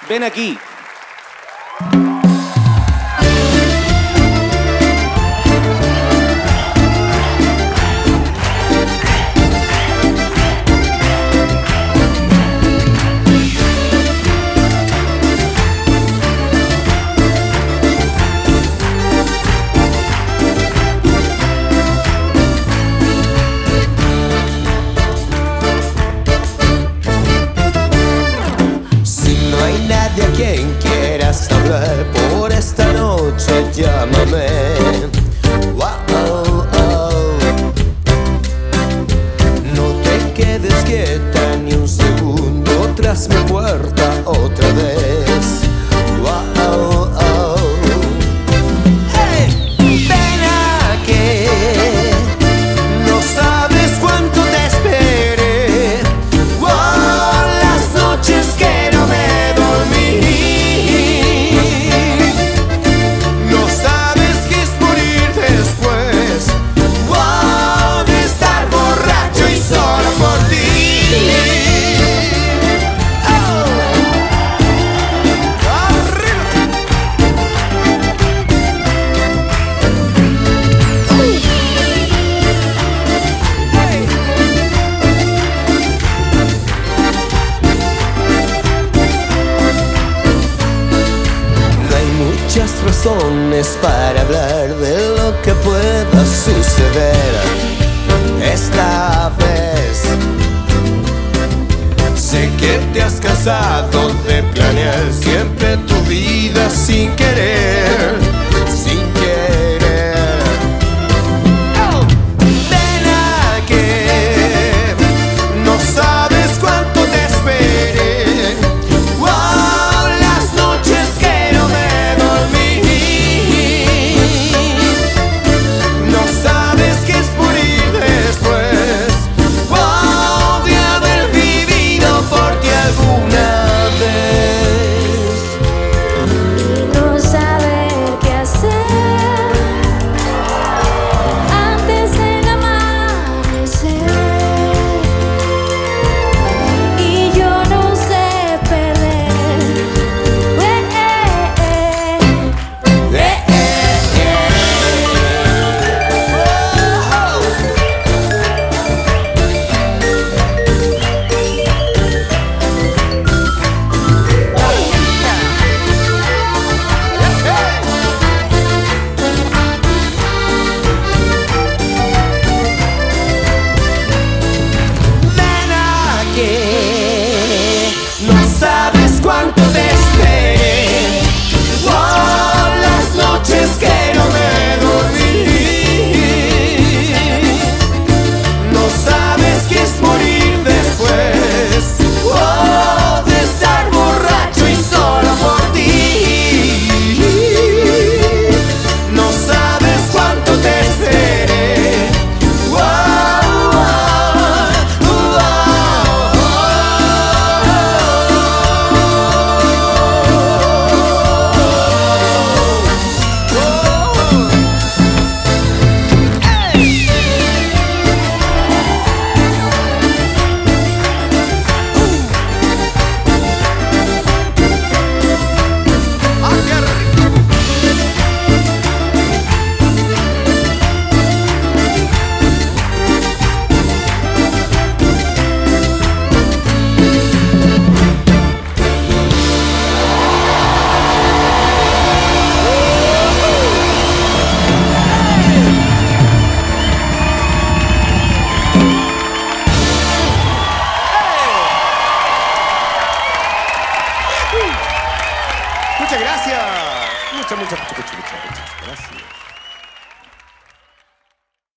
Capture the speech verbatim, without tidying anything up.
Ven aquí. De a quien quieras hablar por esta noche, llámame. Wow, oh. No te quedes quieta ni un segundo tras mi puerta otra vez. Wow, oh. Hey, ven aquí. No sabes cuánto te esperé. Wow, las noches que no me muchas razones para hablar de lo que pueda suceder esta vez. Sé que te has cansado de planear siempre tu vida sin querer, sin querer. Oh, ven aquí, no sabes cuánto te esperé. Wow, las noches que no me cuánto te esperé. Wow, las noches que no me dormí. No sabes qué es morir después. Wow, de estar borracho y solo por ti. No sabes cuánto te esperé. Wow, wow, wow. Muchas gracias. Muchas, muchas, muchas, muchas, muchas gracias.